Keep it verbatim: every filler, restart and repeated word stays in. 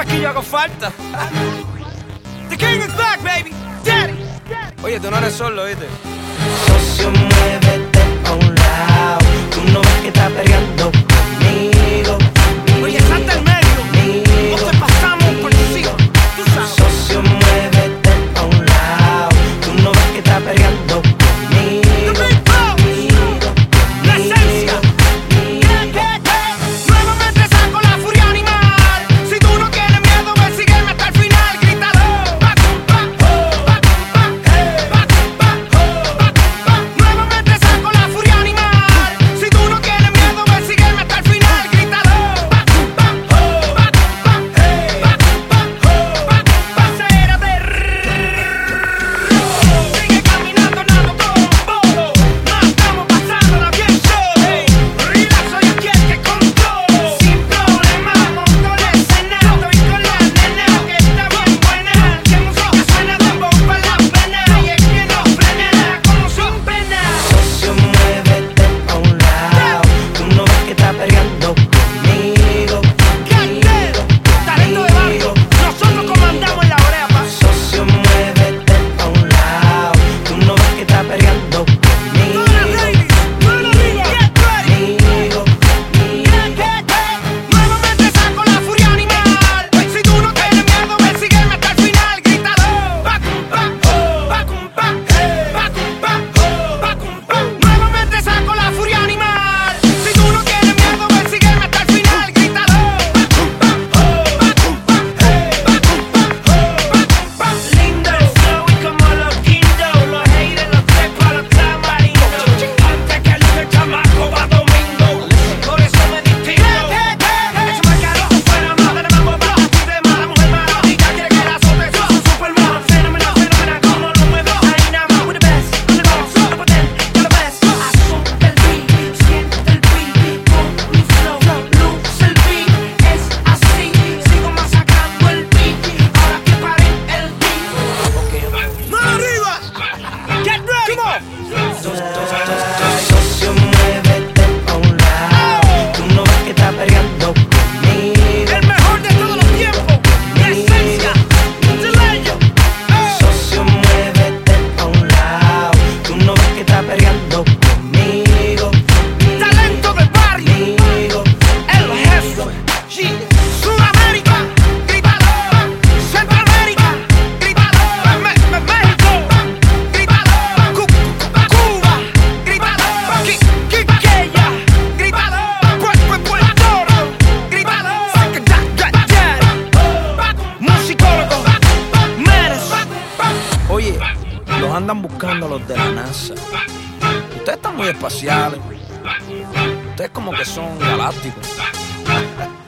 sabes que yo hago falta. The king is back, baby. Daddy. Oye, tú no eres solo, ¿viste? Socio, muévete a un lado. Tú no ves que estás peleando conmigo. Oye, salta al medio. No te pasamos por encima. Tú sabes. Socio, muévete a un lado. Tú no ves que estás peleando conmigo. The big boss. La esencia. Nuevamente saco la furia animal. Si tú no tienes miedo, ven, sígueme hasta el final. Grítalo. Pa, pa, pa, pa, pa, pa, pa. Nuevamente saco la furia animal. Si tú no tienes miedo, ven, sígueme hasta el final. Grítalo. Pa, pa, pa, pa, pa, pa, pa. Pasera de sigue caminando, nado con polo. No estamos pasándola bien solo. Relax, soy aquí el que controlo. Sin problema, monto el escenario. Estoy con la nena que está bien buena. Que música suena de bomba en la pena. Y es que no frena como sin pena. Socio, muévete a un lado. Tú no ves que estás peleando conmigo. Cartel, talento de barrio. Nosotros comandamos en la oreja, pa. Socio, muévete a un lado. Tú no ves que estás peleando conmigo. Todas las ladies, mano arriba. Get ready. Conmigo. Nuevamente saco la furia animal. Si tú no tienes miedo, ven, sígueme hasta el final. Grítalo. Pa, pa, pa, pa, pa, pa, pa. Nuevamente saco la furia animal. Si tú no tienes miedo, ven, sígueme hasta el final. Grítalo. Pa, pa, pa, pa, pa. Lindo el flow y como los guindos. Los haters los trepo a los tamarindos. Antes que el chamaco va domingo. Por eso me distingo. Eso me caro fuera madre, mambo para ti de mala mujer mala. Y ya quiere que la azote, soy Superman. Fenomenal, fenomenal, como lo muevo. Ahí nada más with the best. On the boss, no pretend, you're the best. Azota el beat, siente el beat. Con mi flow, luce el beat. Es así, sigo masacrando el beat. Ahora que paren el beat. ¡Mano arriba! Get ready! Come on! Socio, muévete a un lado. Tú no ves que estás peleando conmigo. El mejor de todos los tiempos. La esencia. Silencio. Socio, muévete a un lado. Tú no ves que estás peleando conmigo. Talento del barrio. Conmigo. El jefe. Yeah. Sudamérica. Grítalo. Centroamérica. Grítalo. Me- me- México. Grítalo. Cu- Cu- Cuba. Grítalo. Qui- Quiqueya. Grítalo. Pue- Pue- Puerto Rico. Grítalo. Da- da- da- Musicólogo. Meres. Oye, los andan buscando los de la NASA. Ustedes están muy espaciales. Ustedes como que son galácticos.